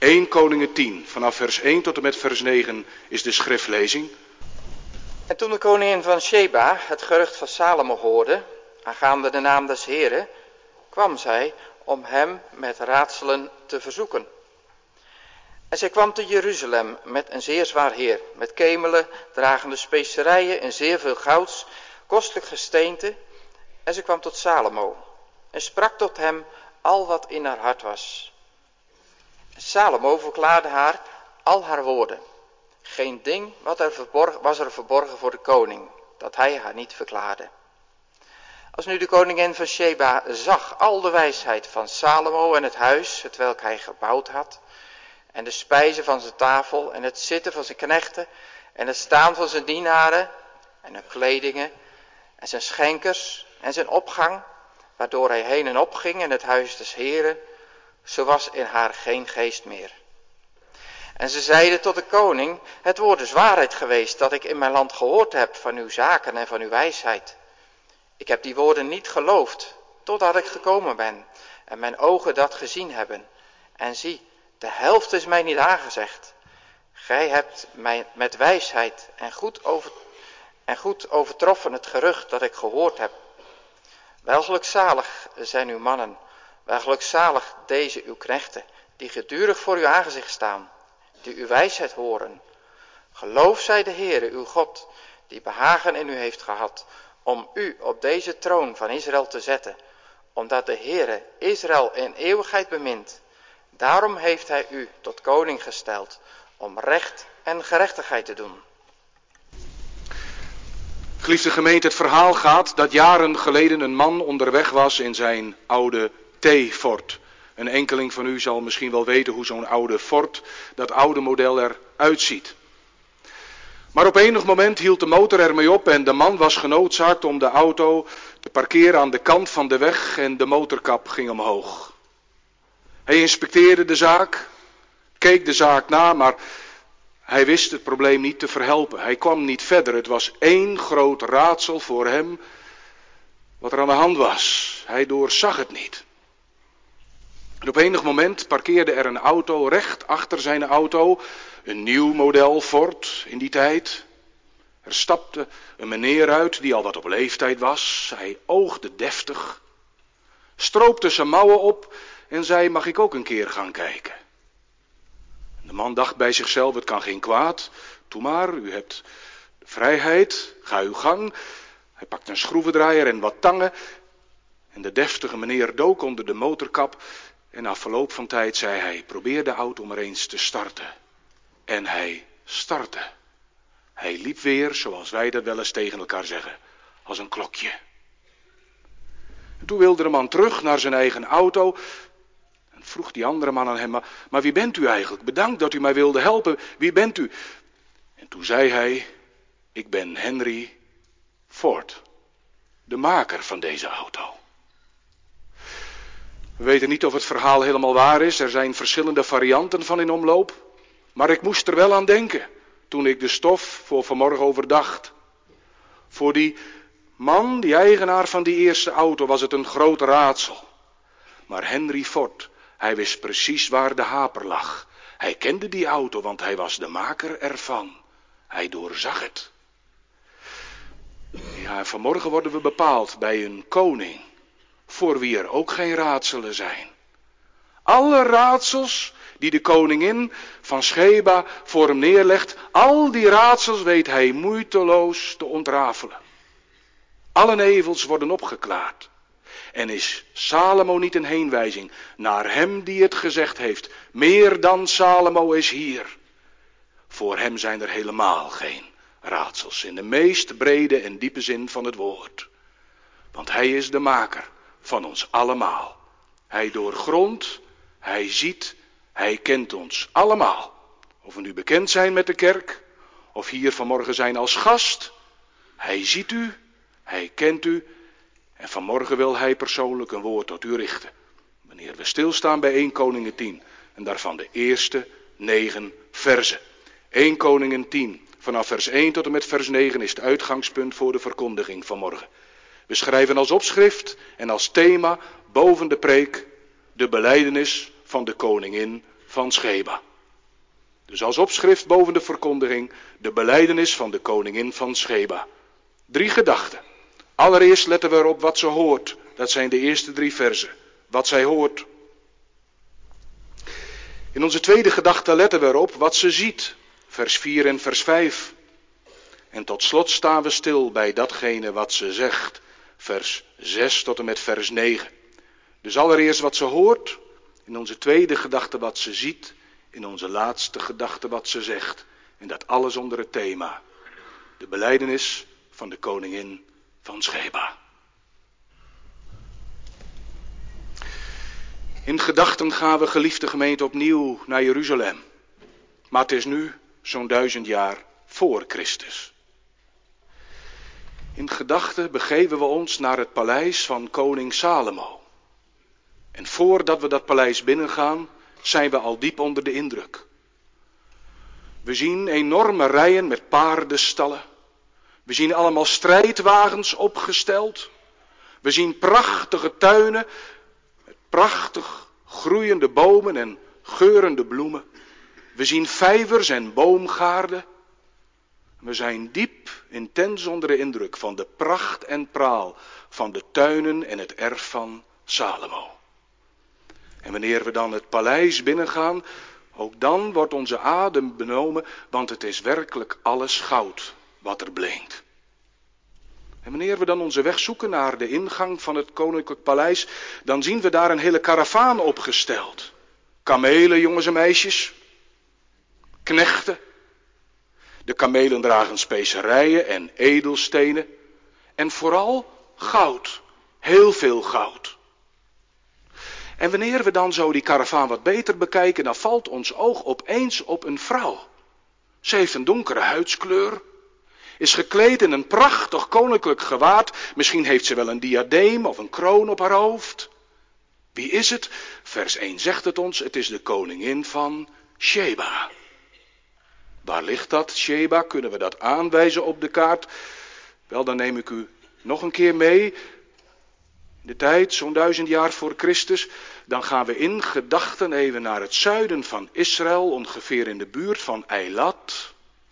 1 Koningen 10, vanaf vers 1 tot en met vers 9 is de schriftlezing. En toen de koningin van Sheba het gerucht van Salomo hoorde, aangaande de naam des Heren, kwam zij om hem met raadselen te verzoeken. En zij kwam te Jeruzalem met een zeer zwaar heer, met kemelen, dragende specerijen en zeer veel gouds, kostelijk gesteente. En ze kwam tot Salomo en sprak tot hem al wat in haar hart was. Salomo verklaarde haar al haar woorden. Geen ding was er verborgen voor de koning, dat hij haar niet verklaarde. Als nu de koningin van Sheba zag al de wijsheid van Salomo en het huis, hetwelk hij gebouwd had, en de spijzen van zijn tafel en het zitten van zijn knechten en het staan van zijn dienaren en hun kledingen en zijn schenkers en zijn opgang, waardoor hij heen en op ging in het huis des Heren, zo was in haar geen geest meer. En ze zeiden tot de koning, het woord is waarheid geweest dat ik in mijn land gehoord heb van uw zaken en van uw wijsheid. Ik heb die woorden niet geloofd, totdat ik gekomen ben en mijn ogen dat gezien hebben. En zie, de helft is mij niet aangezegd. Gij hebt mij met wijsheid en goed overtroffen het gerucht dat ik gehoord heb. Wel gelukzalig zijn uw mannen, wel gelukzalig deze uw knechten, die gedurig voor uw aangezicht staan, die uw wijsheid horen. Geloof zij de Heere, uw God, die behagen in u heeft gehad, om u op deze troon van Israël te zetten, omdat de Heere Israël in eeuwigheid bemint. Daarom heeft hij u tot koning gesteld, om recht en gerechtigheid te doen. Geliefde gemeente, het verhaal gaat dat jaren geleden een man onderweg was in zijn oude T-Ford. Een enkeling van u zal misschien wel weten hoe zo'n oude Ford, dat oude model eruit ziet. Maar op enig moment hield de motor ermee op en de man was genoodzaakt om de auto te parkeren aan de kant van de weg en de motorkap ging omhoog. Hij inspecteerde de zaak, keek de zaak na, maar hij wist het probleem niet te verhelpen. Hij kwam niet verder. Het was één groot raadsel voor hem wat er aan de hand was. Hij doorzag het niet. En op enig moment parkeerde er een auto recht achter zijn auto. Een nieuw model Ford in die tijd. Er stapte een meneer uit die al wat op leeftijd was. Hij oogde deftig, stroopte zijn mouwen op en zei, mag ik ook een keer gaan kijken? De man dacht bij zichzelf, het kan geen kwaad. Doe maar, u hebt de vrijheid, ga uw gang. Hij pakte een schroevendraaier en wat tangen. En de deftige meneer dook onder de motorkap. En na verloop van tijd zei hij, probeer de auto maar eens te starten. En hij startte. Hij liep weer, zoals wij dat wel eens tegen elkaar zeggen, als een klokje. En toen wilde de man terug naar zijn eigen auto. En vroeg die andere man aan hem, maar wie bent u eigenlijk? Bedankt dat u mij wilde helpen. Wie bent u? En toen zei hij, ik ben Henry Ford, de maker van deze auto. We weten niet of het verhaal helemaal waar is. Er zijn verschillende varianten van in omloop. Maar ik moest er wel aan denken toen ik de stof voor vanmorgen overdacht. Voor die man, die eigenaar van die eerste auto, was het een groot raadsel. Maar Henry Ford, hij wist precies waar de haper lag. Hij kende die auto, want hij was de maker ervan. Hij doorzag het. Ja, en vanmorgen worden we bepaald bij een koning, voor wie er ook geen raadselen zijn. Alle raadsels die de koningin van Sheba voor hem neerlegt, al die raadsels weet hij moeiteloos te ontrafelen. Alle nevels worden opgeklaard. En is Salomo niet een heenwijzing naar hem die het gezegd heeft, meer dan Salomo is hier. Voor hem zijn er helemaal geen raadsels in de meest brede en diepe zin van het woord. Want hij is de maker van ons allemaal. Hij doorgrondt, hij ziet, hij kent ons allemaal. Of we nu bekend zijn met de kerk, of hier vanmorgen zijn als gast. Hij ziet u, hij kent u. En vanmorgen wil hij persoonlijk een woord tot u richten. Wanneer we stilstaan bij 1 Koningen 10. En daarvan de eerste 9 verzen. 1 Koningen 10. Vanaf vers 1 tot en met vers 9 is het uitgangspunt voor de verkondiging vanmorgen. We schrijven als opschrift en als thema boven de preek de belijdenis van de koningin van Sheba. Dus als opschrift boven de verkondiging, de belijdenis van de koningin van Sheba. 3 gedachten. Allereerst letten we erop wat ze hoort. Dat zijn de eerste 3 versen. Wat zij hoort. In onze tweede gedachte letten we erop wat ze ziet. Vers 4 en vers 5. En tot slot staan we stil bij datgene wat ze zegt. Vers 6 tot en met vers 9. Dus allereerst wat ze hoort. In onze tweede gedachte wat ze ziet. In onze laatste gedachte wat ze zegt. En dat alles onder het thema. De belijdenis van de koningin van Sheba. In gedachten gaan we, geliefde gemeente, opnieuw naar Jeruzalem. Maar het is nu zo'n 1000 jaar voor Christus. In gedachten begeven we ons naar het paleis van koning Salomo. En voordat we dat paleis binnengaan, zijn we al diep onder de indruk. We zien enorme rijen met paardenstallen. We zien allemaal strijdwagens opgesteld. We zien prachtige tuinen met prachtig groeiende bomen en geurende bloemen. We zien vijvers en boomgaarden. We zijn diep, intens onder de indruk van de pracht en praal van de tuinen en het erf van Salomo. En wanneer we dan het paleis binnengaan, ook dan wordt onze adem benomen, want het is werkelijk alles goud wat er blinkt. En wanneer we dan onze weg zoeken naar de ingang van het koninklijk paleis, dan zien we daar een hele karavaan opgesteld. Kamelen, jongens en meisjes. Knechten. De kamelen dragen specerijen en edelstenen. En vooral goud. Heel veel goud. En wanneer we dan zo die karavaan wat beter bekijken, dan valt ons oog opeens op een vrouw. Ze heeft een donkere huidskleur. Is gekleed in een prachtig koninklijk gewaad. Misschien heeft ze wel een diadeem of een kroon op haar hoofd. Wie is het? Vers 1 zegt het ons. Het is de koningin van Sheba. Waar ligt dat, Sheba? Kunnen we dat aanwijzen op de kaart? Wel, dan neem ik u nog een keer mee. In de tijd, zo'n 1000 jaar voor Christus. Dan gaan we in gedachten even naar het zuiden van Israël. Ongeveer in de buurt van Eilat.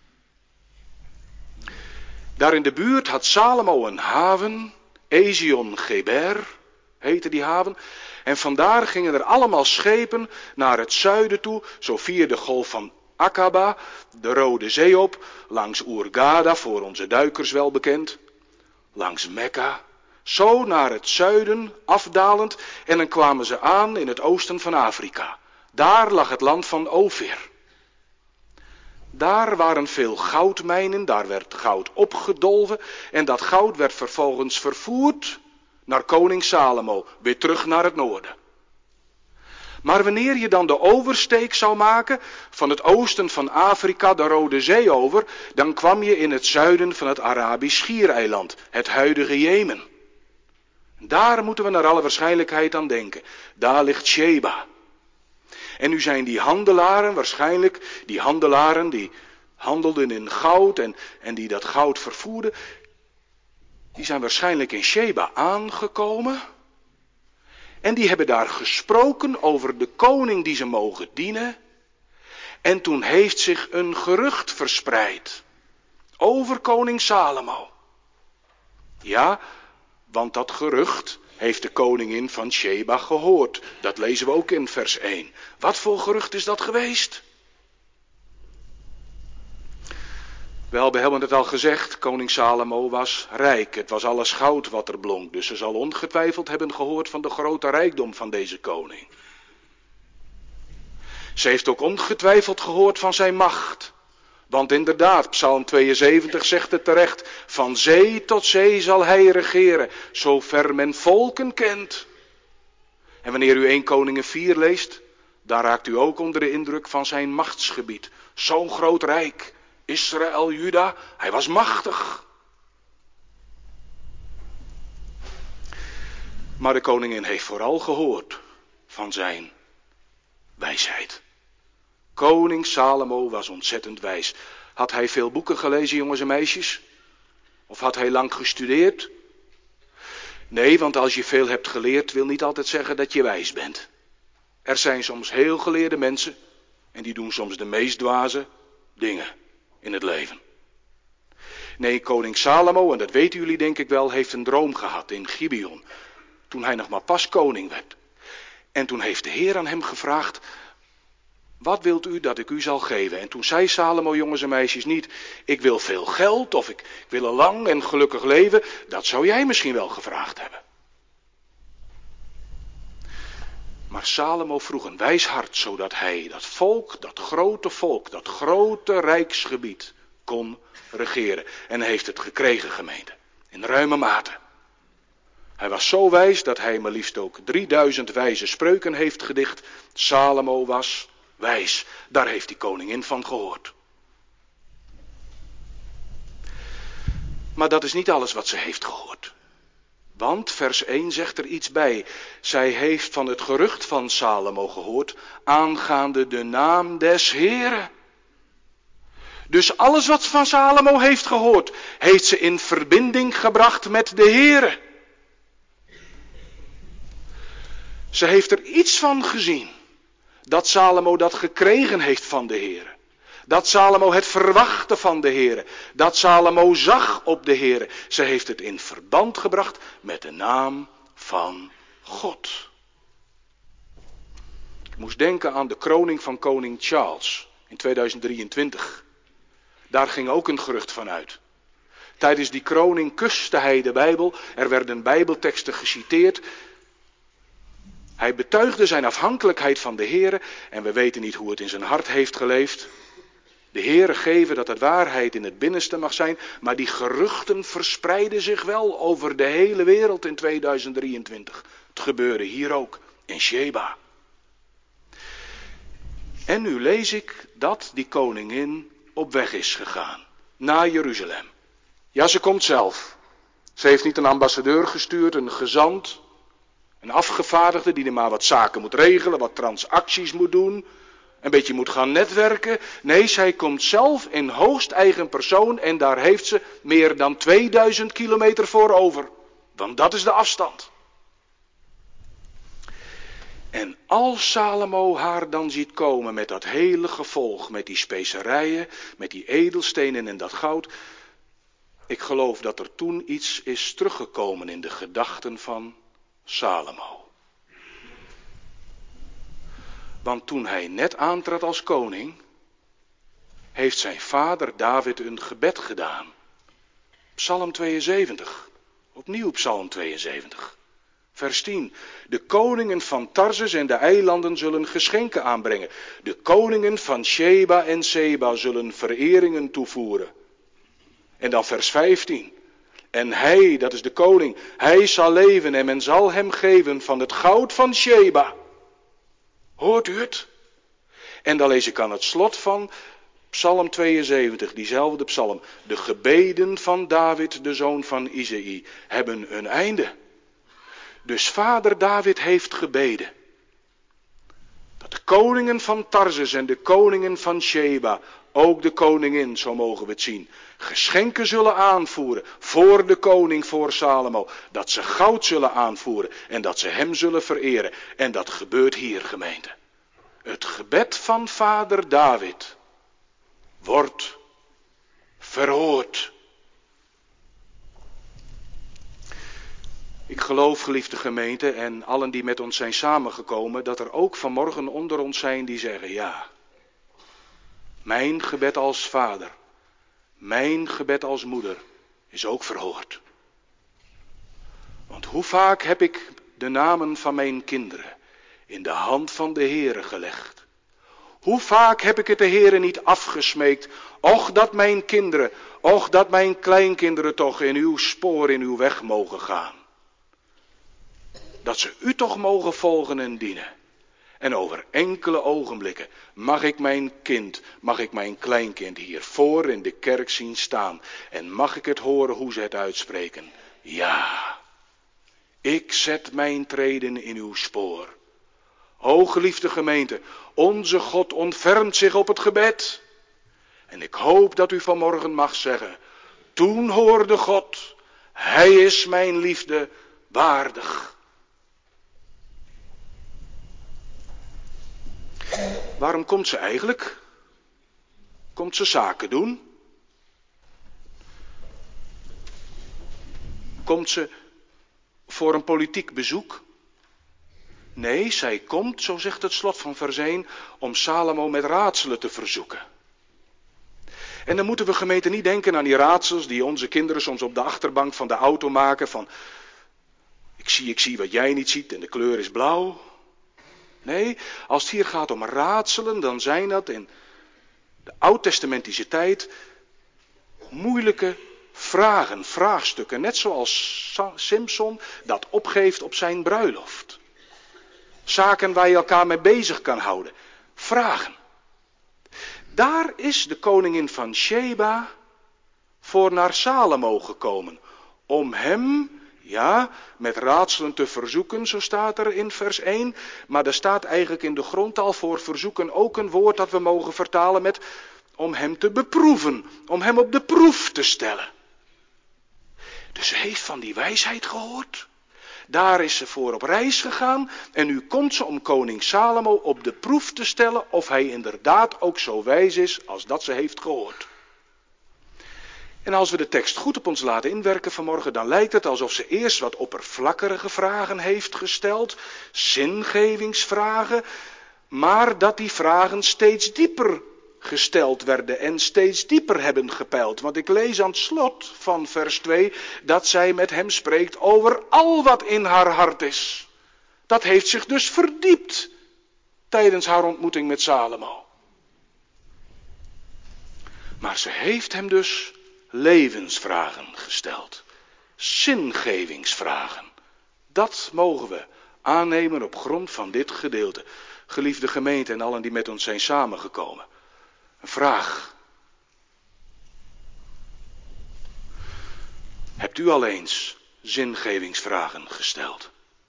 Daar in de buurt had Salomo een haven. Ezion-Geber heette die haven. En vandaar gingen er allemaal schepen naar het zuiden toe. Zo via de golf van Akaba, de Rode Zee op, langs Hurghada, voor onze duikers wel bekend, langs Mekka, zo naar het zuiden afdalend en dan kwamen ze aan in het oosten van Afrika. Daar lag het land van Ofir. Daar waren veel goudmijnen, daar werd goud opgedolven en dat goud werd vervolgens vervoerd naar koning Salomo, weer terug naar het noorden. Maar wanneer je dan de oversteek zou maken van het oosten van Afrika de Rode Zee over, dan kwam je in het zuiden van het Arabisch Schiereiland, het huidige Jemen. Daar moeten we naar alle waarschijnlijkheid aan denken. Daar ligt Sheba. En nu zijn die handelaren waarschijnlijk, die handelaren die handelden in goud en die dat goud vervoerden, die zijn waarschijnlijk in Sheba aangekomen. En die hebben daar gesproken over de koning die ze mogen dienen. En toen heeft zich een gerucht verspreid over koning Salomo. Ja, want dat gerucht heeft de koningin van Sheba gehoord. Dat lezen we ook in vers 1. Wat voor gerucht is dat geweest? Wel, we hebben het al gezegd, koning Salomo was rijk. Het was alles goud wat er blonk. Dus ze zal ongetwijfeld hebben gehoord van de grote rijkdom van deze koning. Ze heeft ook ongetwijfeld gehoord van zijn macht. Want inderdaad, Psalm 72 zegt het terecht. Van zee tot zee zal hij regeren, zover men volken kent. En wanneer u 1 Koningen 4 leest, dan raakt u ook onder de indruk van zijn machtsgebied. Zo'n groot rijk. Israël, Juda, hij was machtig. Maar de koningin heeft vooral gehoord van zijn wijsheid. Koning Salomo was ontzettend wijs. Had hij veel boeken gelezen, jongens en meisjes? Of had hij lang gestudeerd? Nee, want als je veel hebt geleerd, wil niet altijd zeggen dat je wijs bent. Er zijn soms heel geleerde mensen, En die doen soms de meest dwaze dingen in het leven. Nee, koning Salomo, en dat weten jullie denk ik wel, heeft een droom gehad in Gibeon. Toen hij nog maar pas koning werd. En toen heeft de Heer aan hem gevraagd: wat wilt u dat ik u zal geven? En toen zei Salomo, jongens en meisjes, niet: ik wil veel geld of ik wil een lang en gelukkig leven. Dat zou jij misschien wel gevraagd hebben. Maar Salomo vroeg een wijs hart, zodat hij dat volk, dat grote rijksgebied kon regeren. En hij heeft het gekregen, gemeente, in ruime mate. Hij was zo wijs dat hij maar liefst ook 3000 wijze spreuken heeft gedicht. Salomo was wijs, daar heeft die koningin van gehoord. Maar dat is niet alles wat ze heeft gehoord. Want vers 1 zegt er iets bij. Zij heeft van het gerucht van Salomo gehoord aangaande de naam des Heren. Dus alles wat ze van Salomo heeft gehoord, heeft ze in verbinding gebracht met de Heren. Ze heeft er iets van gezien. Dat Salomo dat gekregen heeft van de Heren. Dat Salomo het verwachtte van de Heren. Dat Salomo zag op de Heren. Ze heeft het in verband gebracht met de naam van God. Ik moest denken aan de kroning van koning Charles in 2023. Daar ging ook een gerucht van uit. Tijdens die kroning kuste hij de Bijbel. Er werden Bijbelteksten geciteerd. Hij betuigde zijn afhankelijkheid van de Heere. En we weten niet hoe het in zijn hart heeft geleefd. De Heere geven dat het waarheid in het binnenste mag zijn. Maar die geruchten verspreiden zich wel over de hele wereld in 2023. Het gebeurde hier ook, in Sheba. En nu lees ik dat die koningin op weg is gegaan. Naar Jeruzalem. Ja, ze komt zelf. Ze heeft niet een ambassadeur gestuurd, een gezant. Een afgevaardigde die er maar wat zaken moet regelen, wat transacties moet doen. Een beetje moet gaan netwerken. Nee, zij komt zelf in hoogst eigen persoon en daar heeft ze meer dan 2000 kilometer voor over. Want dat is de afstand. En als Salomo haar dan ziet komen met dat hele gevolg, met die specerijen, met die edelstenen en dat goud. Ik geloof dat er toen iets is teruggekomen in de gedachten van Salomo. Want toen hij net aantrad als koning, heeft zijn vader David een gebed gedaan. Psalm 72, opnieuw Psalm 72. Vers 10. De koningen van Tarsus en de eilanden zullen geschenken aanbrengen. De koningen van Sheba en Seba zullen vereringen toevoeren. En dan vers 15. En hij, dat is de koning, hij zal leven en men zal hem geven van het goud van Sheba. Hoort u het? En dan lees ik aan het slot van Psalm 72, diezelfde psalm. De gebeden van David, de zoon van Isaï, hebben een einde. Dus vader David heeft gebeden. Dat de koningen van Tarsus en de koningen van Sheba, ook de koningin, zo mogen we het zien, geschenken zullen aanvoeren voor de koning, voor Salomo. Dat ze goud zullen aanvoeren en dat ze hem zullen vereren. En dat gebeurt hier, gemeente. Het gebed van vader David wordt verhoord. Ik geloof, geliefde gemeente, en allen die met ons zijn samengekomen, dat er ook vanmorgen onder ons zijn die zeggen: ja, mijn gebed als vader, mijn gebed als moeder is ook verhoord. Want hoe vaak heb ik de namen van mijn kinderen in de hand van de Heere gelegd. Hoe vaak heb ik het de Heere niet afgesmeekt. Och dat mijn kinderen, och dat mijn kleinkinderen toch in uw spoor, in uw weg mogen gaan. Dat ze u toch mogen volgen en dienen. En over enkele ogenblikken mag ik mijn kind, mag ik mijn kleinkind hier voor in de kerk zien staan. En mag ik het horen hoe ze het uitspreken. Ja, ik zet mijn treden in uw spoor. O geliefde gemeente, onze God ontfermt zich op het gebed. En ik hoop dat u vanmorgen mag zeggen: toen hoorde God, hij is mijn liefde waardig. Waarom komt ze eigenlijk? Komt ze zaken doen? Komt ze voor een politiek bezoek? Nee, zij komt, zo zegt het slot van vers 1, om Salomo met raadselen te verzoeken. En dan moeten we gemeente niet denken aan die raadsels die onze kinderen soms op de achterbank van de auto maken. Van, ik zie wat jij niet ziet en de kleur is blauw. Nee, als het hier gaat om raadselen, dan zijn dat in de oud-testamentische tijd moeilijke vragen, vraagstukken. Net zoals Simson dat opgeeft op zijn bruiloft. Zaken waar je elkaar mee bezig kan houden. Vragen. Daar is de koningin van Sheba voor naar Salomo gekomen. Om hem, met raadselen te verzoeken, zo staat er in vers 1. Maar er staat eigenlijk in de grondtaal voor verzoeken ook een woord dat we mogen vertalen met om hem te beproeven. Om hem op de proef te stellen. Dus ze heeft van die wijsheid gehoord. Daar is ze voor op reis gegaan en nu komt ze om koning Salomo op de proef te stellen of hij inderdaad ook zo wijs is als dat ze heeft gehoord. En als we de tekst goed op ons laten inwerken vanmorgen, dan lijkt het alsof ze eerst wat oppervlakkige vragen heeft gesteld, zingevingsvragen, maar dat die vragen steeds dieper gesteld werden en steeds dieper hebben gepeild. Want ik lees aan het slot van vers 2 dat zij met hem spreekt over al wat in haar hart is. Dat heeft zich dus verdiept tijdens haar ontmoeting met Salomo. Maar ze heeft hem dus levensvragen gesteld. Zingevingsvragen. Dat mogen we aannemen op grond van dit gedeelte. Geliefde gemeente en allen die met ons zijn samengekomen. Een vraag. Hebt u al eens zingevingsvragen gesteld?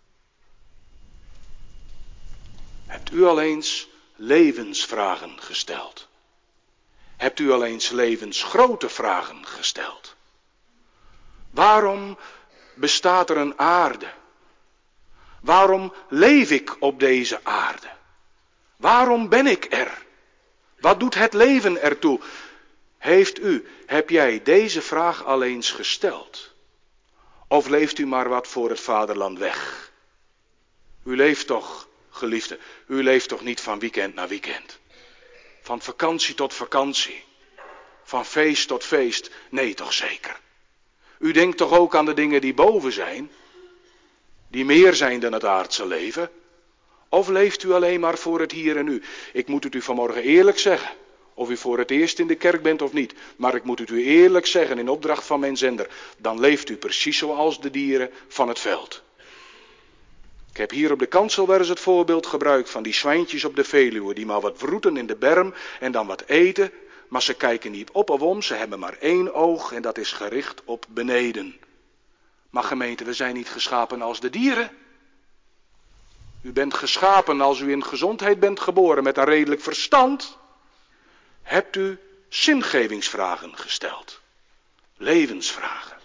Hebt u al eens levensvragen gesteld? Hebt u al eens levensgrote vragen gesteld? Waarom bestaat er een aarde? Waarom leef ik op deze aarde? Waarom ben ik er? Wat doet het leven ertoe? Heb jij deze vraag al eens gesteld? Of leeft u maar wat voor het vaderland weg? U leeft toch, geliefde, u leeft toch niet van weekend naar weekend? Van vakantie tot vakantie? Van feest tot feest? Nee, toch zeker. U denkt toch ook aan de dingen die boven zijn? Die meer zijn dan het aardse leven? Of leeft u alleen maar voor het hier en nu? Ik moet het u vanmorgen eerlijk zeggen. Of u voor het eerst in de kerk bent of niet. Maar ik moet het u eerlijk zeggen in opdracht van mijn zender. Dan leeft u precies zoals de dieren van het veld. Ik heb hier op de kansel wel eens het voorbeeld gebruikt van die zwijntjes op de Veluwe. Die maar wat wroeten in de berm en dan wat eten. Maar ze kijken niet op of om. Ze hebben maar één oog en dat is gericht op beneden. Maar gemeente, we zijn niet geschapen als de dieren. U bent geschapen als u in gezondheid bent geboren met een redelijk verstand. Hebt u zingevingsvragen gesteld? Levensvragen.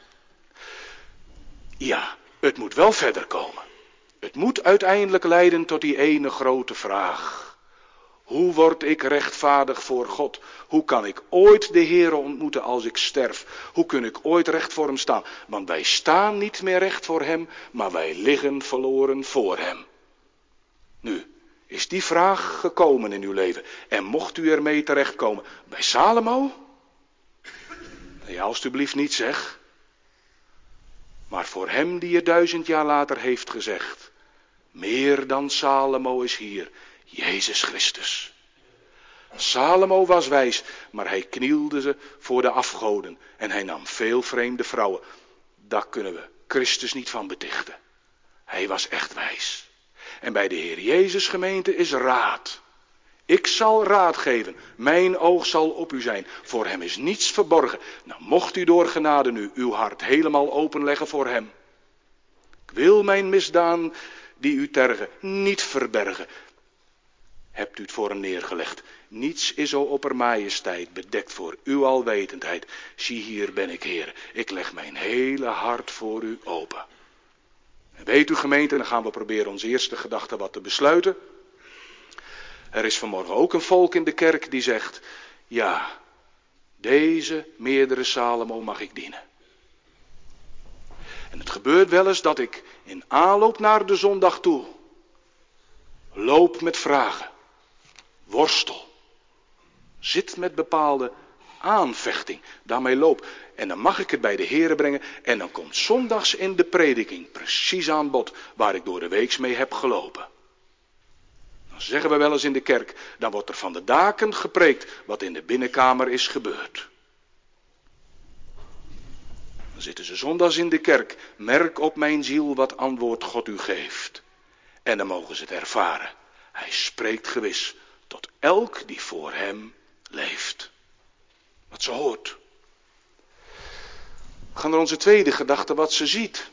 Ja, het moet wel verder komen. Het moet uiteindelijk leiden tot die ene grote vraag. Hoe word ik rechtvaardig voor God? Hoe kan ik ooit de Heere ontmoeten als ik sterf? Hoe kun ik ooit recht voor hem staan? Want wij staan niet meer recht voor hem, maar wij liggen verloren voor hem. Nu, is die vraag gekomen in uw leven en mocht u ermee terechtkomen bij Salomo? Nee, alstublieft niet zeg. Maar voor hem die het 1000 jaar later heeft gezegd, meer dan Salomo is hier, Jezus Christus. Salomo was wijs, maar hij knielde ze voor de afgoden en hij nam veel vreemde vrouwen. Daar kunnen we Christus niet van betichten. Hij was echt wijs. En bij de Heer Jezus gemeente is raad. Ik zal raad geven. Mijn oog zal op u zijn. Voor hem is niets verborgen. Nou, mocht u door genade nu uw hart helemaal openleggen voor hem. Ik wil mijn misdaan die u tergen niet verbergen. Hebt u het voor hem neergelegd. Niets is zo oppermajesteit bedekt voor uw alwetendheid. Zie hier ben ik Heer. Ik leg mijn hele hart voor u open. En weet u gemeente, dan gaan we proberen onze eerste gedachte wat te besluiten. Er is vanmorgen ook een volk in de kerk die zegt, ja, deze meerdere Salomo mag ik dienen. En het gebeurt wel eens dat ik in aanloop naar de zondag toe loop met vragen, worstel, zit met bepaalde aanvechting, daarmee loop. En dan mag ik het bij de Here brengen en dan komt zondags in de prediking precies aan bod waar ik door de weeks mee heb gelopen. Dan zeggen we wel eens in de kerk, dan wordt er van de daken gepreekt wat in de binnenkamer is gebeurd. Dan zitten ze zondags in de kerk, merk op mijn ziel wat antwoord God u geeft. En dan mogen ze het ervaren. Hij spreekt gewis tot elk die voor hem leeft. Wat ze hoort. We gaan naar onze tweede gedachte, wat ze ziet.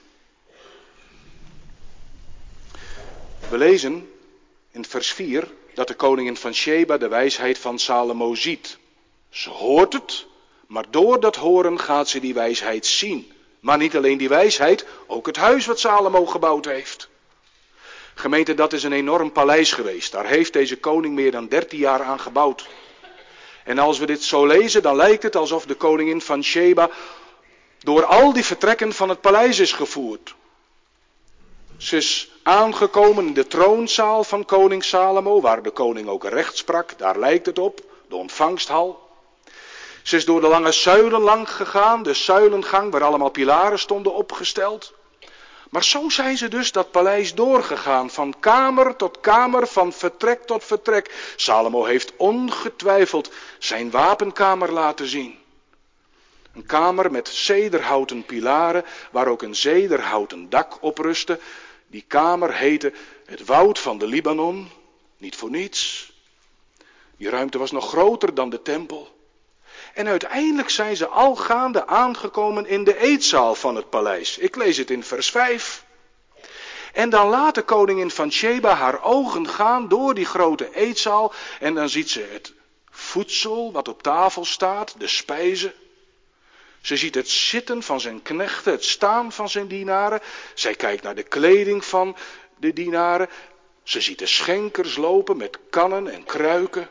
We lezen in vers 4 dat de koningin van Sheba de wijsheid van Salomo ziet. Ze hoort het, maar door dat horen gaat ze die wijsheid zien. Maar niet alleen die wijsheid, ook het huis wat Salomo gebouwd heeft. Gemeente, dat is een enorm paleis geweest. Daar heeft deze koning meer dan 13 jaar aan gebouwd. En als we dit zo lezen, dan lijkt het alsof de koningin van Sheba door al die vertrekken van het paleis is gevoerd. Ze is aangekomen in de troonzaal van koning Salomo, waar de koning ook recht sprak. Daar lijkt het op, de ontvangsthal. Ze is door de lange zuilen lang gegaan, de zuilengang waar allemaal pilaren stonden opgesteld. Maar zo zijn ze dus dat paleis doorgegaan, van kamer tot kamer, van vertrek tot vertrek. Salomo heeft ongetwijfeld zijn wapenkamer laten zien. Een kamer met cederhouten pilaren, waar ook een cederhouten dak op rustte. Die kamer heette het woud van de Libanon, niet voor niets. Die ruimte was nog groter dan de tempel. En uiteindelijk zijn ze al gaande aangekomen in de eetzaal van het paleis. Ik lees het in vers 5. En dan laat de koningin van Sheba haar ogen gaan door die grote eetzaal. En dan ziet ze het voedsel wat op tafel staat, de spijzen. Ze ziet het zitten van zijn knechten, het staan van zijn dienaren. Zij kijkt naar de kleding van de dienaren. Ze ziet de schenkers lopen met kannen en kruiken.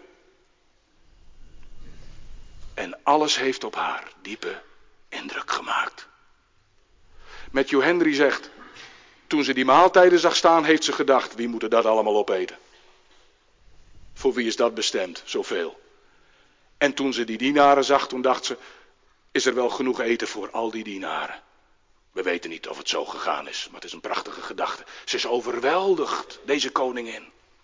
En alles heeft op haar diepe indruk gemaakt. Matthew Henry zegt, toen ze die maaltijden zag staan, heeft ze gedacht, wie moet er dat allemaal opeten? Voor wie is dat bestemd, zoveel? En toen ze die dienaren zag, toen dacht ze, is er wel genoeg eten voor al die dienaren? We weten niet of het zo gegaan is, maar het is een prachtige gedachte. Ze is overweldigd, deze koningin.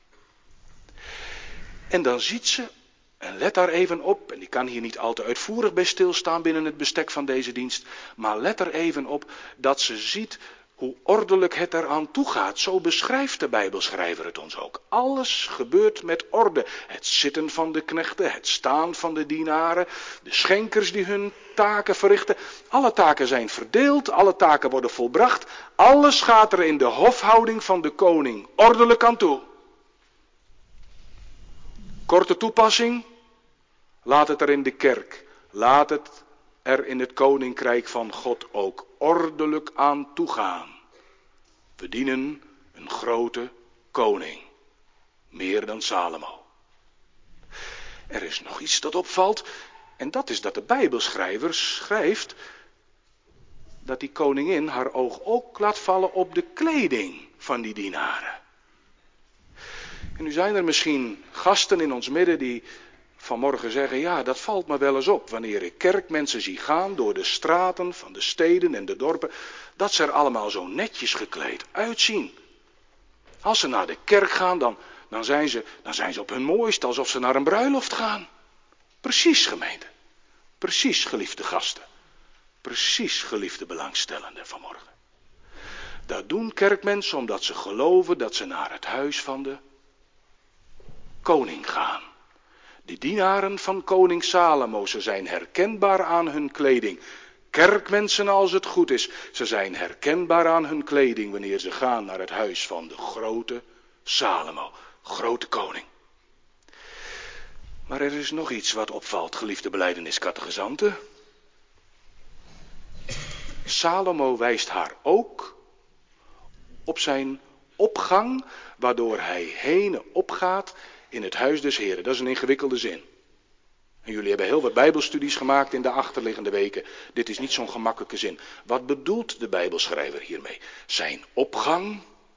En dan ziet ze, en let daar even op, en ik kan hier niet al te uitvoerig bij stilstaan binnen het bestek van deze dienst, maar let er even op dat ze ziet hoe ordelijk het eraan toe gaat. Zo beschrijft de Bijbelschrijver het ons ook. Alles gebeurt met orde. Het zitten van de knechten, het staan van de dienaren, de schenkers die hun taken verrichten. Alle taken zijn verdeeld, alle taken worden volbracht. Alles gaat er in de hofhouding van de koning ordelijk aan toe. Korte toepassing, laat het er in de kerk, laat het er in het koninkrijk van God ook ordelijk aan toegaan. We dienen een grote koning, meer dan Salomo. Er is nog iets dat opvalt, en dat is dat de Bijbelschrijver schrijft dat die koningin haar oog ook laat vallen op de kleding van die dienaren. En nu zijn er misschien gasten in ons midden die vanmorgen zeggen, ja, dat valt me wel eens op wanneer ik kerkmensen zie gaan door de straten van de steden en de dorpen, dat ze er allemaal zo netjes gekleed uitzien. Als ze naar de kerk gaan, dan zijn ze op hun mooist, alsof ze naar een bruiloft gaan. Precies, gemeente. Precies, geliefde gasten. Precies, geliefde belangstellenden vanmorgen. Dat doen kerkmensen omdat ze geloven dat ze naar het huis van de koning gaan. De dienaren van koning Salomo, ze zijn herkenbaar aan hun kleding. Kerkmensen als het goed is, ze zijn herkenbaar aan hun kleding wanneer ze gaan naar het huis van de grote Salomo, grote koning. Maar er is nog iets wat opvalt, geliefde belijdeniscategezanten. Salomo wijst haar ook op zijn opgang, waardoor hij heen opgaat in het huis des Heren. Dat is een ingewikkelde zin. En jullie hebben heel wat bijbelstudies gemaakt in de achterliggende weken. Dit is niet zo'n gemakkelijke zin. Wat bedoelt de bijbelschrijver hiermee? Zijn opgang?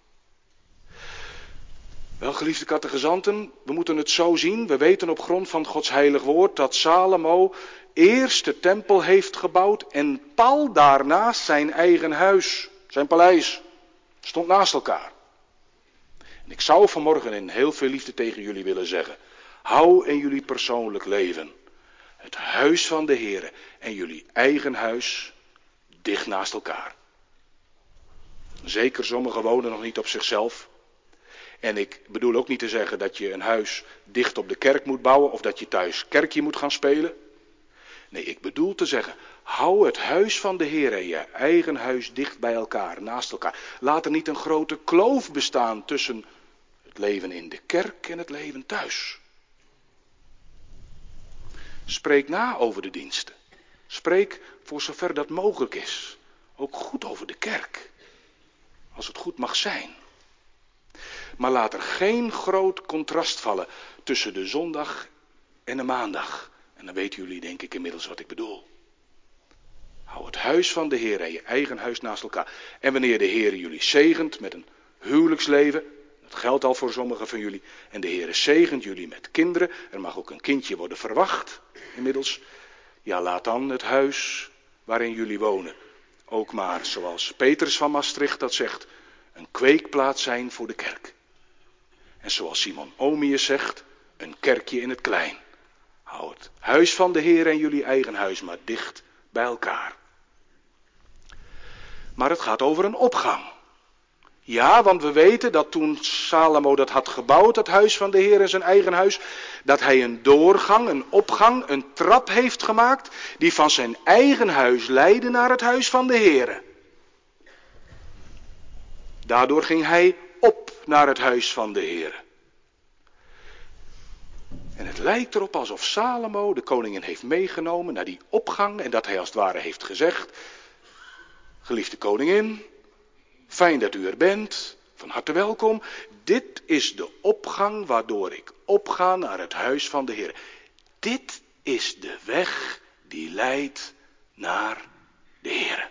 Wel, geliefde catechizanten, we moeten het zo zien. We weten op grond van Gods heilig woord dat Salomo eerst de tempel heeft gebouwd en pal daarnaast zijn eigen huis, zijn paleis. Stond naast elkaar. En ik zou vanmorgen in heel veel liefde tegen jullie willen zeggen. Hou in jullie persoonlijk leven het huis van de Heere en jullie eigen huis dicht naast elkaar. Zeker sommigen wonen nog niet op zichzelf. En ik bedoel ook niet te zeggen dat je een huis dicht op de kerk moet bouwen of dat je thuis kerkje moet gaan spelen. Nee, ik bedoel te zeggen, hou het huis van de Heer en je eigen huis dicht bij elkaar, naast elkaar. Laat er niet een grote kloof bestaan tussen het leven in de kerk en het leven thuis. Spreek na over de diensten. Spreek voor zover dat mogelijk is. Ook goed over de kerk. Als het goed mag zijn. Maar laat er geen groot contrast vallen tussen de zondag en de maandag. En dan weten jullie denk ik inmiddels wat ik bedoel. Hou het huis van de Heer en je eigen huis naast elkaar. En wanneer de Heer jullie zegent met een huwelijksleven, dat geldt al voor sommigen van jullie, en de Heer zegent jullie met kinderen, er mag ook een kindje worden verwacht inmiddels, ja, laat dan het huis waarin jullie wonen ook maar, zoals Petrus van Maastricht dat zegt, een kweekplaats zijn voor de kerk. En zoals Simon Omius zegt, een kerkje in het klein. Hou het huis van de Heer en jullie eigen huis maar dicht bij elkaar. Maar het gaat over een opgang. Ja, want we weten dat toen Salomo dat had gebouwd, het huis van de Heer en zijn eigen huis, dat hij een doorgang, een opgang, een trap heeft gemaakt, die van zijn eigen huis leidde naar het huis van de Heer. Daardoor ging hij op naar het huis van de Heer. En het lijkt erop alsof Salomo de koningin heeft meegenomen naar die opgang en dat hij als het ware heeft gezegd, geliefde koningin, fijn dat u er bent, van harte welkom. Dit is de opgang waardoor ik opga naar het huis van de Heer. Dit is de weg die leidt naar de Heer.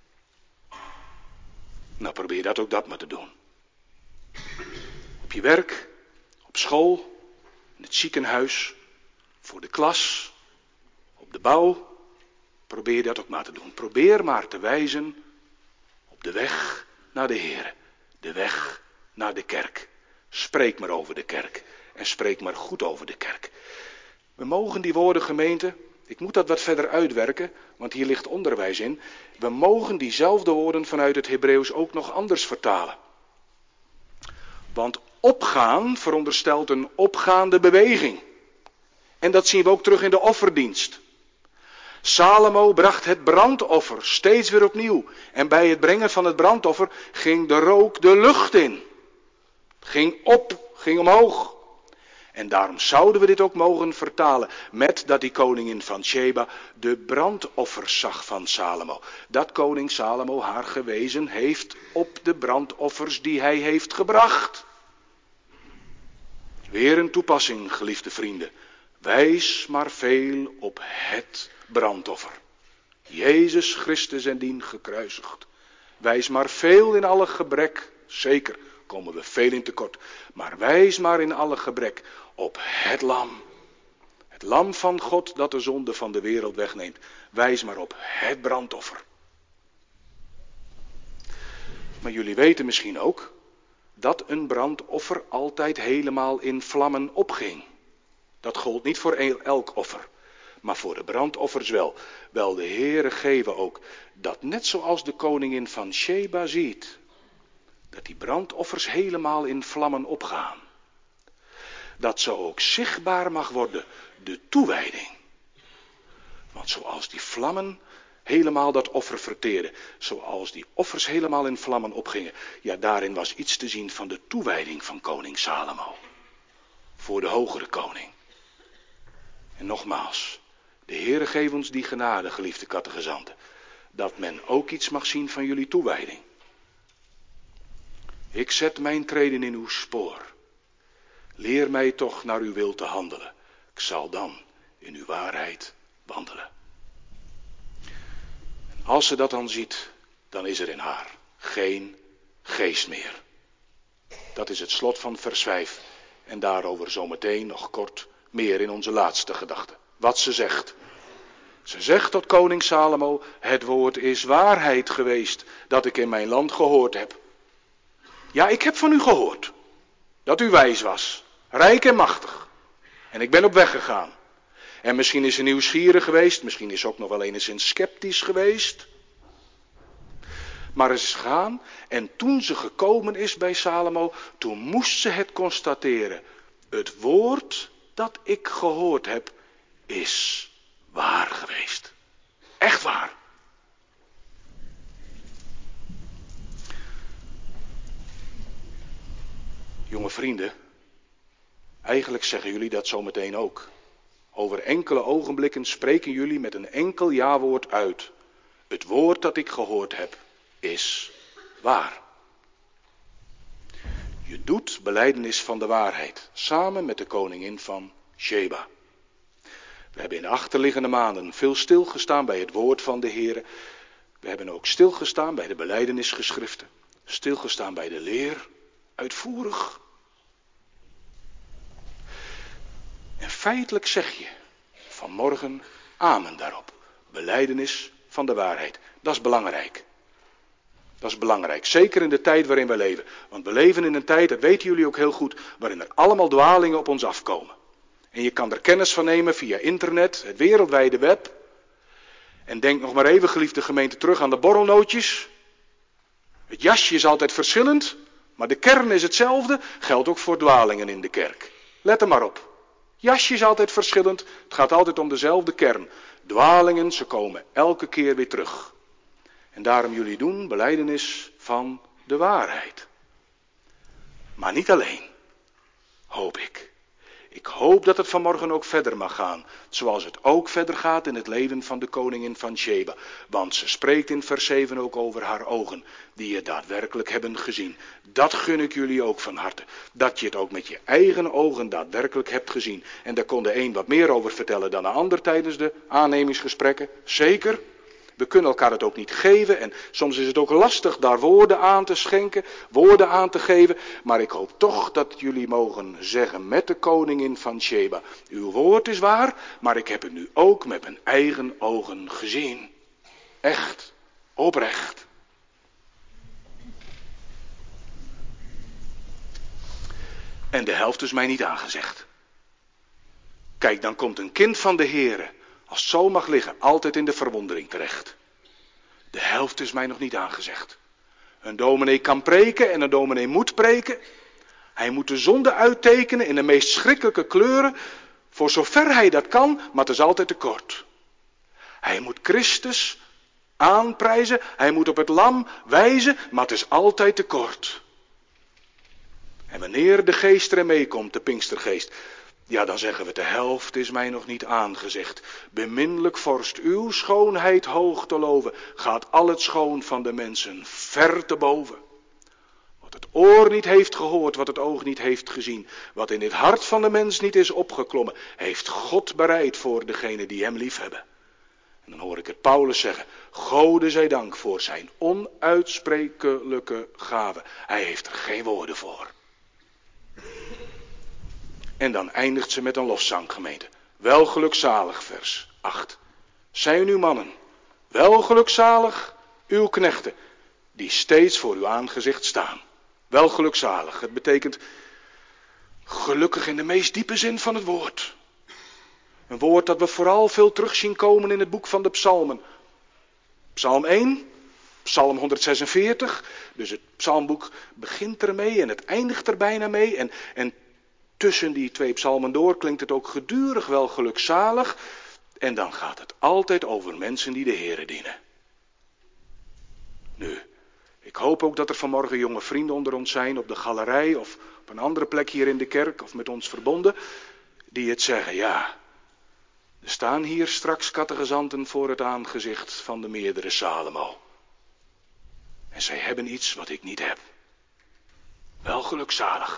Nou, probeer dat ook dat maar te doen. Op je werk, op school, in het ziekenhuis, voor de klas, op de bouw. Probeer dat ook maar te doen. Probeer maar te wijzen op de weg naar de Heer. De weg naar de kerk. Spreek maar over de kerk. En spreek maar goed over de kerk. We mogen die woorden, gemeente, ik moet dat wat verder uitwerken, want hier ligt onderwijs in. We mogen diezelfde woorden vanuit het Hebreeuws ook nog anders vertalen. Want opgaan veronderstelt een opgaande beweging. En dat zien we ook terug in de offerdienst. Salomo bracht het brandoffer steeds weer opnieuw. En bij het brengen van het brandoffer ging de rook de lucht in. Ging op, ging omhoog. En daarom zouden we dit ook mogen vertalen met dat die koningin van Sheba de brandoffers zag van Salomo. Dat koning Salomo haar gewezen heeft op de brandoffers die hij heeft gebracht. Weer een toepassing, geliefde vrienden. Wijs maar veel op het brandoffer. Jezus Christus en dien gekruisigd. Wijs maar veel in alle gebrek. Zeker komen we veel in tekort. Maar wijs maar in alle gebrek op het lam. Het lam van God dat de zonde van de wereld wegneemt. Wijs maar op het brandoffer. Maar jullie weten misschien ook dat een brandoffer altijd helemaal in vlammen opging. Dat gold niet voor elk offer, maar voor de brandoffers wel. Wel, de Heere geven ook dat net zoals de koningin van Sheba ziet, dat die brandoffers helemaal in vlammen opgaan. Dat zo ook zichtbaar mag worden de toewijding. Want zoals die vlammen helemaal dat offer verteerden, zoals die offers helemaal in vlammen opgingen, ja, daarin was iets te zien van de toewijding van koning Salomo. Voor de hogere koning. En nogmaals, de Heere geef ons die genade, geliefde catechizanten, dat men ook iets mag zien van jullie toewijding. Ik zet mijn treden in uw spoor. Leer mij toch naar uw wil te handelen. Ik zal dan in uw waarheid wandelen. Als ze dat dan ziet, dan is er in haar geen geest meer. Dat is het slot van vers 5. En daarover zometeen nog kort meer in onze laatste gedachte. Wat ze zegt. Ze zegt tot koning Salomo, het woord is waarheid geweest dat ik in mijn land gehoord heb. Ja, ik heb van u gehoord dat u wijs was, rijk en machtig. En ik ben op weg gegaan. En misschien is ze nieuwsgierig geweest, misschien is ze ook nog wel enigszins sceptisch geweest. Maar is gegaan en toen ze gekomen is bij Salomo, toen moest ze het constateren. Het woord dat ik gehoord heb is waar geweest. Echt waar. Jonge vrienden, eigenlijk zeggen jullie dat zometeen ook. Over enkele ogenblikken spreken jullie met een enkel ja-woord uit. Het woord dat ik gehoord heb is waar. Je doet belijdenis van de waarheid, samen met de koningin van Sheba. We hebben in de achterliggende maanden veel stilgestaan bij het woord van de Heer. We hebben ook stilgestaan bij de belijdenisgeschriften. Stilgestaan bij de leer, uitvoerig. En feitelijk zeg je vanmorgen amen daarop. Belijdenis van de waarheid. Dat is belangrijk. Dat is belangrijk, zeker in de tijd waarin we leven. Want we leven in een tijd, dat weten jullie ook heel goed, waarin er allemaal dwalingen op ons afkomen. En je kan er kennis van nemen via internet, het wereldwijde web. En denk nog maar even, geliefde gemeente, terug aan de borrelnootjes. Het jasje is altijd verschillend, maar de kern is hetzelfde. Geldt ook voor dwalingen in de kerk. Let er maar op. Jasje is altijd verschillend, het gaat altijd om dezelfde kern. Dwalingen, ze komen elke keer weer terug. En daarom jullie doen belijdenis van de waarheid. Maar niet alleen, hoop ik. Ik hoop dat het vanmorgen ook verder mag gaan. Zoals het ook verder gaat in het leven van de koningin van Sheba. Want ze spreekt in vers 7 ook over haar ogen. Die je daadwerkelijk hebben gezien. Dat gun ik jullie ook van harte. Dat je het ook met je eigen ogen daadwerkelijk hebt gezien. En daar kon de een wat meer over vertellen dan de ander tijdens de aannemingsgesprekken. Zeker. We kunnen elkaar het ook niet geven en soms is het ook lastig daar woorden aan te schenken, woorden aan te geven. Maar ik hoop toch dat jullie mogen zeggen met de koningin van Sheba, uw woord is waar, maar ik heb het nu ook met mijn eigen ogen gezien. Echt, oprecht. En de helft is mij niet aangezegd. Kijk, dan komt een kind van de Here, als het zo mag liggen, altijd in de verwondering terecht. De helft is mij nog niet aangezegd. Een dominee kan preken en een dominee moet preken. Hij moet de zonde uittekenen in de meest schrikkelijke kleuren, voor zover hij dat kan, maar het is altijd te kort. Hij moet Christus aanprijzen, hij moet op het lam wijzen, maar het is altijd te kort. En wanneer de geest er meekomt, de Pinkstergeest, ja, dan zeggen we, de helft is mij nog niet aangezegd. Beminnelijk vorst, uw schoonheid hoog te loven, gaat al het schoon van de mensen ver te boven. Wat het oor niet heeft gehoord, wat het oog niet heeft gezien, wat in het hart van de mens niet is opgeklommen, heeft God bereid voor degenen die hem liefhebben. En dan hoor ik het Paulus zeggen, Gode zij dank voor zijn onuitsprekelijke gave. Hij heeft er geen woorden voor. En dan eindigt ze met een lofzang, gemeente. Wel gelukzalig, vers 8. Zijn nu mannen, wel gelukzalig uw knechten, die steeds voor uw aangezicht staan. Wel gelukzalig, het betekent gelukkig in de meest diepe zin van het woord. Een woord dat we vooral veel terug zien komen in het boek van de psalmen. Psalm 1, psalm 146, dus het psalmboek begint ermee en het eindigt er bijna mee. En tussen die twee psalmen door klinkt het ook gedurig wel gelukzalig. En dan gaat het altijd over mensen die de Here dienen. Nu, ik hoop ook dat er vanmorgen jonge vrienden onder ons zijn op de galerij of op een andere plek hier in de kerk of met ons verbonden. Die het zeggen, ja, er staan hier straks catechizanten voor het aangezicht van de meerdere Salomo. En zij hebben iets wat ik niet heb. Wel gelukzalig.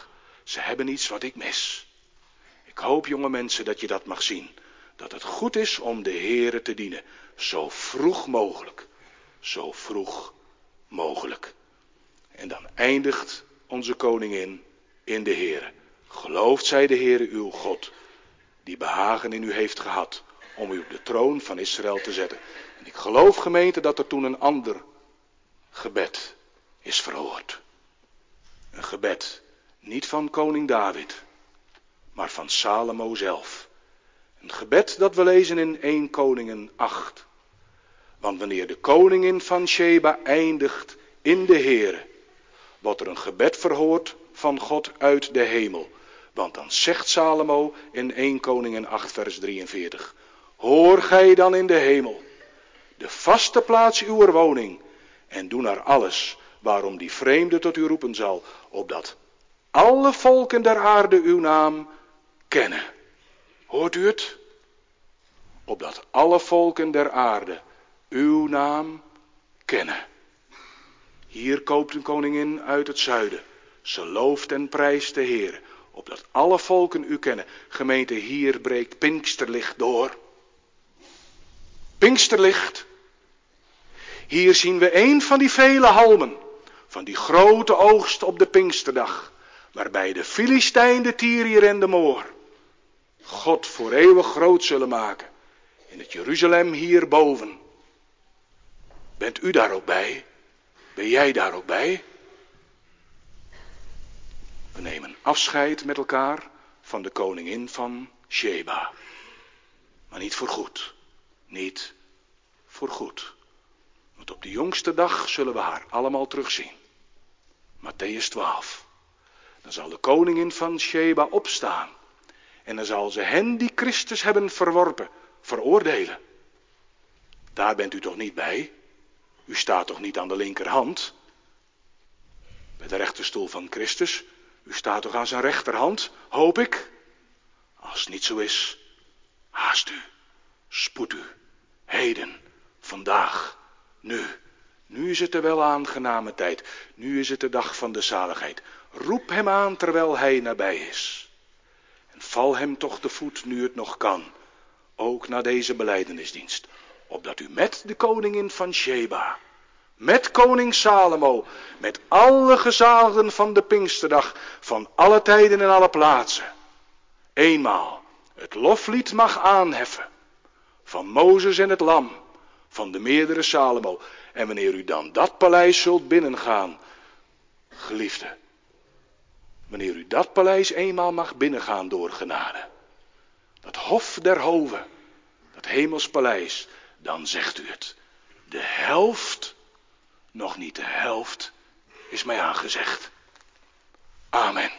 Ze hebben iets wat ik mis. Ik hoop, jonge mensen, dat je dat mag zien. Dat het goed is om de Heere te dienen. Zo vroeg mogelijk. Zo vroeg mogelijk. En dan eindigt onze koningin in de Heere. Gelooft zij de Heere uw God, die behagen in u heeft gehad om u op de troon van Israël te zetten. En ik geloof, gemeente, dat er toen een ander gebed is verhoord. Een gebed, niet van koning David, maar van Salomo zelf. Een gebed dat we lezen in 1 Koningen 8. Want wanneer de koningin van Sheba eindigt in de Heere, wordt er een gebed verhoord van God uit de hemel. Want dan zegt Salomo in 1 Koningen 8 vers 43. Hoor gij dan in de hemel, de vaste plaats uwer woning, en doe naar alles waarom die vreemde tot u roepen zal, opdat alle volken der aarde uw naam kennen. Hoort u het? Opdat alle volken der aarde uw naam kennen. Hier koopt een koningin uit het zuiden. Ze looft en prijst de Heer, opdat alle volken u kennen. Gemeente, hier breekt Pinksterlicht door. Pinksterlicht. Hier zien we een van die vele halmen, van die grote oogst op de Pinksterdag, waarbij de Filistijn, de Tyriër en de Moor God voor eeuwig groot zullen maken in het Jeruzalem hierboven. Bent u daar ook bij? Ben jij daar ook bij? We nemen afscheid met elkaar van de koningin van Sheba. Maar niet voor goed. Niet voor goed. Want op de jongste dag zullen we haar allemaal terugzien. Mattheüs 12. Dan zal de koningin van Sheba opstaan. En dan zal ze hen die Christus hebben verworpen, veroordelen. Daar bent u toch niet bij? U staat toch niet aan de linkerhand? Bij de rechterstoel van Christus? U staat toch aan zijn rechterhand, hoop ik? Als het niet zo is, haast u, spoed u, heden, vandaag, nu. Nu is het de wel aangename tijd, nu is het de dag van de zaligheid. Roep hem aan terwijl hij nabij is. En val hem toch te voet nu het nog kan, ook na deze belijdenisdienst. Opdat u met de koningin van Sheba, met koning Salomo, met alle gezalden van de Pinksterdag, van alle tijden en alle plaatsen, eenmaal het loflied mag aanheffen van Mozes en het lam, van de meerdere Salomo. En wanneer u dan dat paleis zult binnengaan, geliefde, wanneer u dat paleis eenmaal mag binnengaan door genade, dat hof der hoven, dat hemels paleis, dan zegt u het, de helft, nog niet de helft, is mij aangezegd. Amen.